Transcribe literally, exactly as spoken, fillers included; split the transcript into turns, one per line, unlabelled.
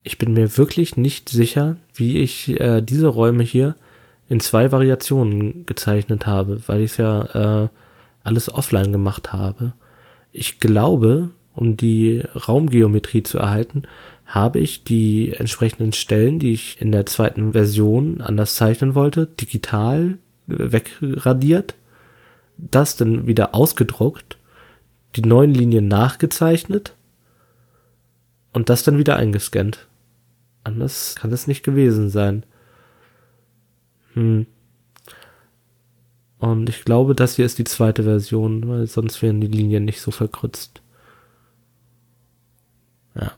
Ich bin mir wirklich nicht sicher, wie ich äh, diese Räume hier in zwei Variationen gezeichnet habe, weil ich es ja äh, alles offline gemacht habe. Ich glaube, um die Raumgeometrie zu erhalten, habe ich die entsprechenden Stellen, die ich in der zweiten Version anders zeichnen wollte, digital wegradiert, das dann wieder ausgedruckt, die neuen Linien nachgezeichnet und das dann wieder eingescannt. Anders kann es nicht gewesen sein. Hm. Und ich glaube, das hier ist die zweite Version, weil sonst wären die Linien nicht so verkrützt.